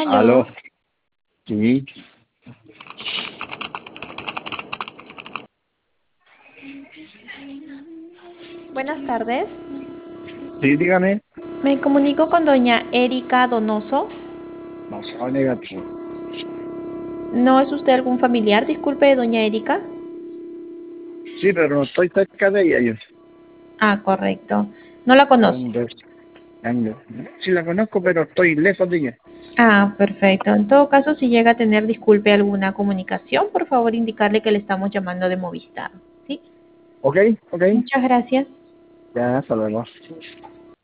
Aló, Aló, sí, buenas tardes. sí, dígame. Me comunico con doña Erika Donoso. Pasado negativo. ¿No es usted algún familiar? Disculpe, doña Erika. Sí, pero no estoy cerca de ella. Yo. Ah, correcto. No la conoce. ¿Dónde ando? Sí la conozco, pero estoy lejos de ella. Ah, perfecto. En todo caso, si llega a tener, disculpe, alguna comunicación, por favor indicarle que le estamos llamando de Movistar. ¿Sí? ¿Ok? ¿Ok? Muchas gracias. Ya, hasta luego.